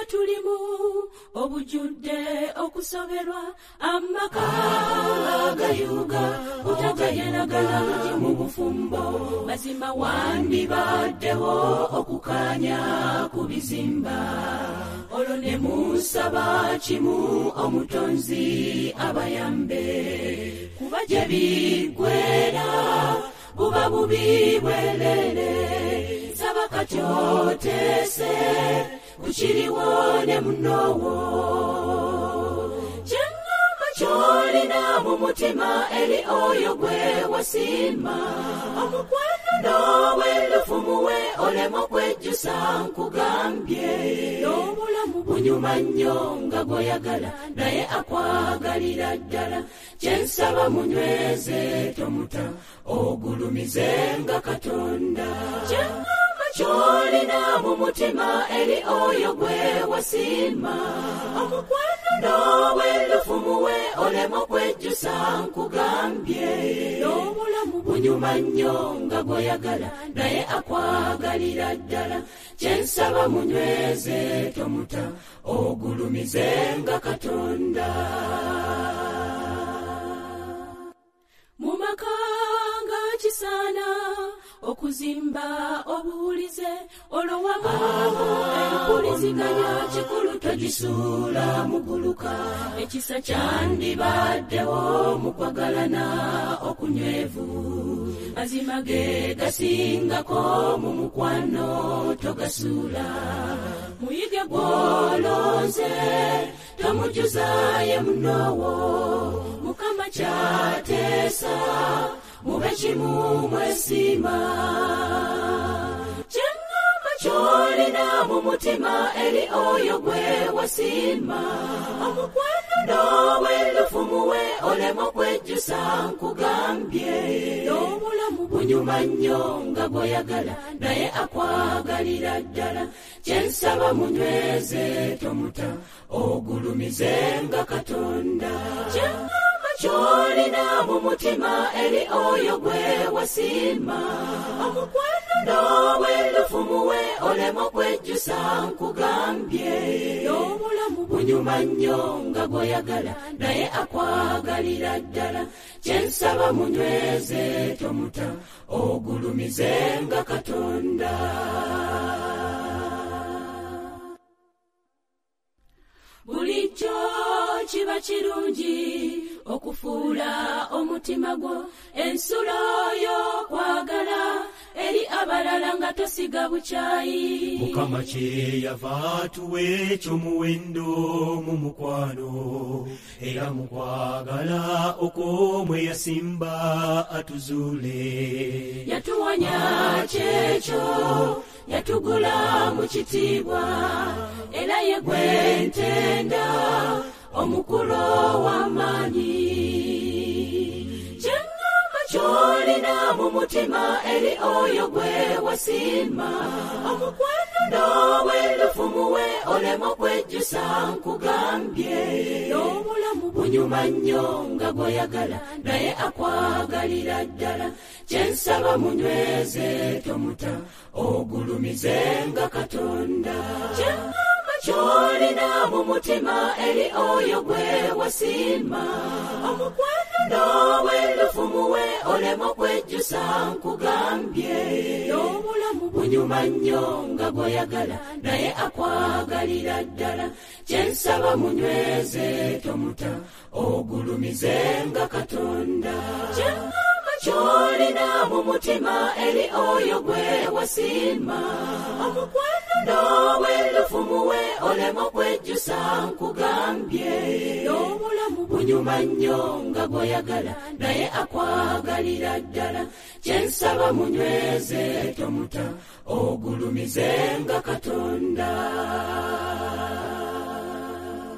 tulimu obujudde okusoberwa amaka agayuga utagayanagala mu bufumbo mazima wandibaddewo okukanya ku bizimba olwo ne musaba kimu omutonzi abayambe kuba gye biggwera buba bubi bwelele saba kati oteese kukiriwo ne munowo kyengamba kyolina mu mutima eri oyo gwe wasiima omukwano n'owelufu muwe olema okwejjusa nkugambye n'obulamu bunyuma nnyo nga gwoyagala naye akwagalira ddala kyensaba munyweze tomuta ogulumize nga Katonda kyengamba kyolina mu mutima eri oyo gwe wasiima omukwano n'owelufu muwe olema okwejjusa nkugambye n'obulamu bunyuma nnyo nga gwoyagala naye akwagalira ddala kyensaba munyweze tomuta ogulumize nga Katonda mu maka nga kisaana okuzimba obuwulize olw'abantu empuliziganya kikulu togisuula muguluka ekisa kyandibaddewo mu kwagalana okunywevu mazima ge gasingako mu mukwano togasuula muyige gwolonze tomujuzaye munowo mukama kyateesa mube kimu mwesiima kyengamba kyolina mu mutima eri oyo gwe wasiima omukwano n'owelufu muwe olema okwejjusa nkugambye n'obulamu bunyuma nnyo nga gwoyagala naye akwagalira ddala kyensaba munyweze tomuta ogulumize nga Katonda kyolina mu mutima eri oyo gwe wasiima omukwano n'owelufu muwe olema okwejjusa nkugambye n'obulamu bunyuma nnyo nga gwoyagala naye akwagalira ddala kyensaba munyweze tomuta ogulumize nga Katonda bulijjo kiba kirungi okufuula omutima gwo ensulo y'okwagala eri abalala nga tosiga bukyayi mukama kyeyava atuwa ekyomuwendo mu mukwano era mu kwagala okw'omwe yasimba atuzuule yatuwonya kyekyo yatugula mu kitiibwa era ye gwe ntenda omukulu w'amaanyi kyengamba kyolina mu mutima eri oyo gwe wasiima omukwano n'owelufu muwe olema okwejjusa nkugambye n'obulamu bunyuma nnyo nga gwoyagala naye akwagalira ddala kyensaba munyweze tomuta ogulumize nga Katonda kyolina mu mutima eri oyo gwe wasiima omukwano n'owelufu muwe olema okwejjusa nkugambye n'obulamu bunyuma nnyo nga gwoyagala naye akwagalira ddala kyensaba munyweze tomuta ogulumize nga Katonda kyolina mu mutima eri oyo gwe wasiima omukwano n'owelufu muwe olema okwejjusa nkugambye n'obulamu bunyuma nnyo nga gwoyagala naye akwagalira ddala kyensaba munyweze tomuta ogulumize nga Katonda